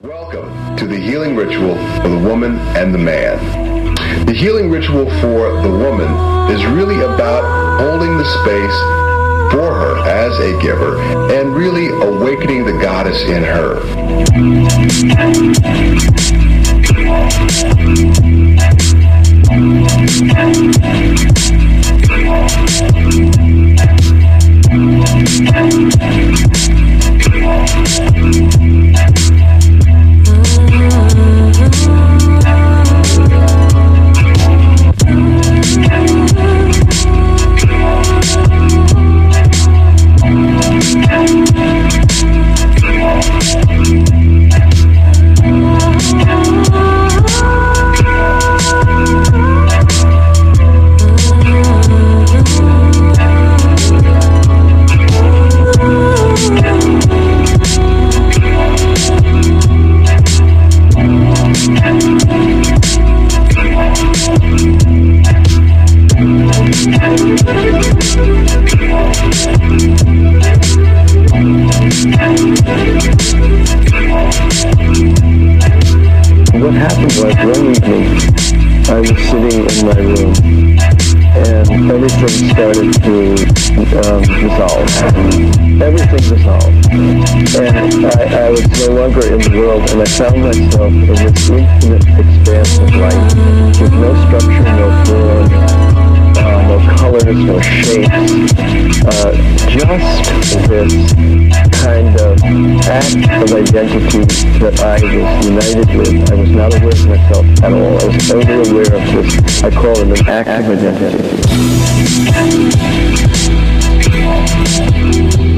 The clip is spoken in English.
Welcome to the healing ritual for the woman and the man. The healing ritual for the woman is really about holding the space for her as a giver and really awakening the goddess in her. What happened was one evening I was sitting in my room and everything started to dissolve. Everything dissolved. And I was no longer in the world, and I found myself in this infinite expanse of light with no structure, no form, no colors, no shapes, just this kind of act of identity that I was united with. I was not aware of myself at all. I was only aware of this, I call it an act of identity.